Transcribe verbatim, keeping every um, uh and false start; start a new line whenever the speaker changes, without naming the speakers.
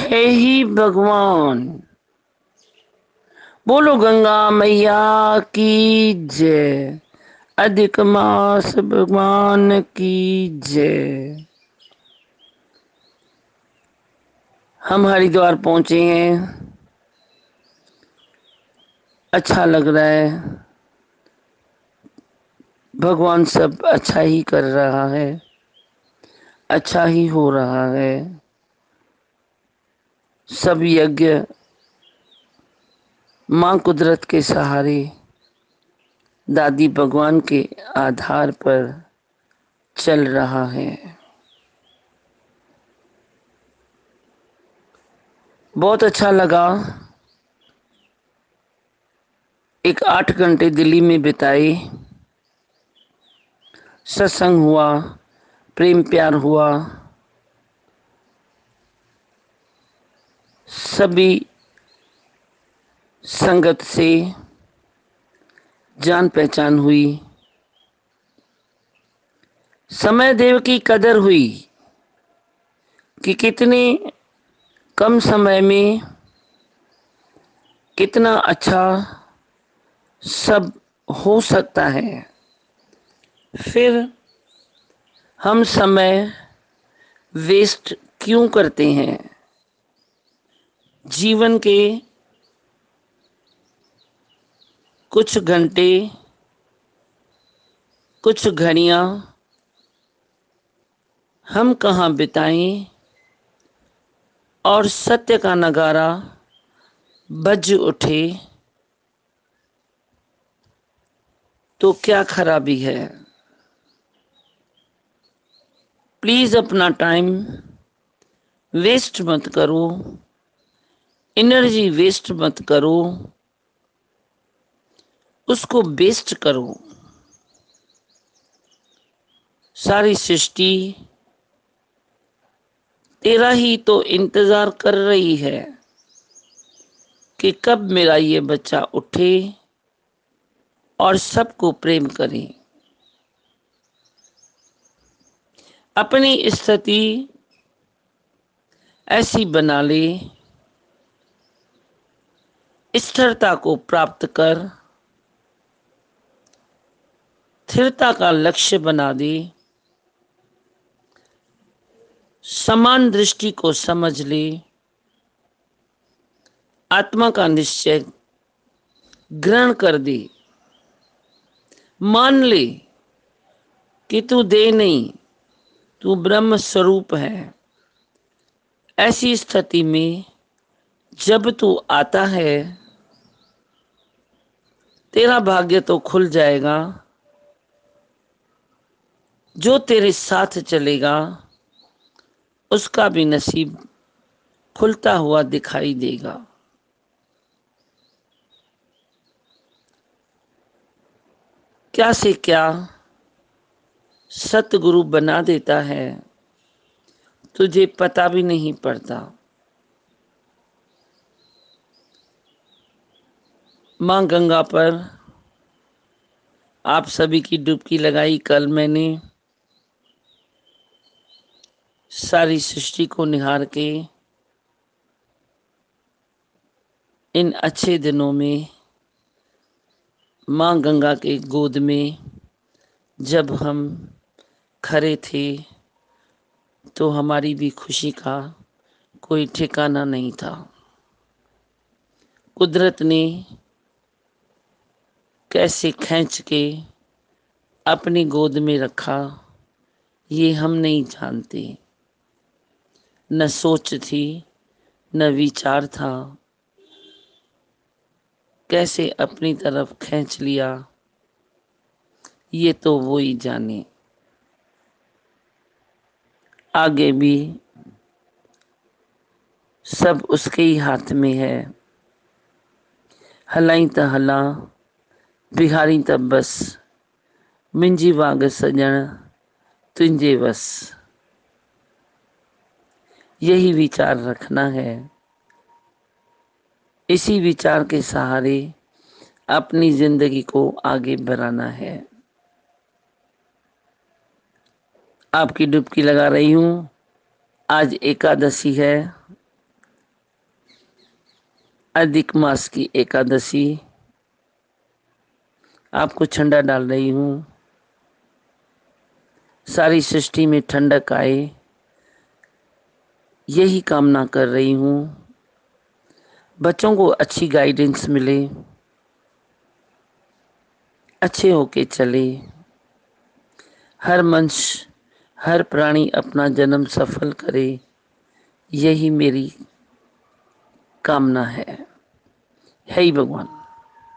है ही भगवान। बोलो गंगा मैया की जय। अधिक मास भगवान की जय। हम हरिद्वार पहुंचे हैं। अच्छा लग रहा है। भगवान सब अच्छा ही कर रहा है, अच्छा ही हो रहा है। सब यज्ञ माँ कुदरत के सहारे, दादी भगवान के आधार पर चल रहा है। बहुत अच्छा लगा। एक आठ घंटे दिल्ली में बिताए। सत्संग हुआ, प्रेम प्यार हुआ, सभी संगत से जान पहचान हुई। समय देव की कदर हुई कि कितने कम समय में कितना अच्छा सब हो सकता है। फिर हम समय वेस्ट क्यों करते हैं? जीवन के कुछ घंटे, कुछ घड़ियां हम कहाँ बिताएं और सत्य का नगारा बज उठे तो क्या खराबी है? प्लीज अपना टाइम वेस्ट मत करो, एनर्जी वेस्ट मत करो, उसको बेस्ट करो। सारी सृष्टि तेरा ही तो इंतजार कर रही है कि कब मेरा ये बच्चा उठे और सबको प्रेम करे। अपनी स्थिति ऐसी बना ले, स्थिरता को प्राप्त कर, स्थिरता का लक्ष्य बना दे, समान दृष्टि को समझ ले, आत्मा का निश्चय ग्रहण कर दे, मान ले कि तू देह नहीं, तू ब्रह्म स्वरूप है। ऐसी स्थिति में जब तू आता है, तेरा भाग्य तो खुल जाएगा। जो तेरे साथ चलेगा उसका भी नसीब खुलता हुआ दिखाई देगा। क्या से क्या सतगुरु बना देता है, तुझे पता भी नहीं पड़ता। माँ गंगा पर आप सभी की डुबकी लगाई। कल मैंने सारी सृष्टि को निहार के इन अच्छे दिनों में माँ गंगा के गोद में जब हम खड़े थे तो हमारी भी खुशी का कोई ठिकाना नहीं था। कुदरत ने कैसे खींच के अपनी गोद में रखा ये हम नहीं जानते। न सोच थी, न विचार था, कैसे अपनी तरफ खींच लिया ये तो वो ही जाने। आगे भी सब उसके ही हाथ में है। हलाई त हला, बिहारी त बस, मिंजी वाग सजण तुझे बस। यही विचार रखना है। इसी विचार के सहारे अपनी जिंदगी को आगे बढ़ाना है। आपकी डुबकी लगा रही हूं। आज एकादशी है। अधिक मास की एकादशी आपको ठंडा डाल रही हूँ। सारी सृष्टि में ठंडक आए, यही कामना कर रही हूँ। बच्चों को अच्छी गाइडेंस मिले, अच्छे होके चले, हर मनुष्य हर प्राणी अपना जन्म सफल करे, यही मेरी कामना है। हे भगवान।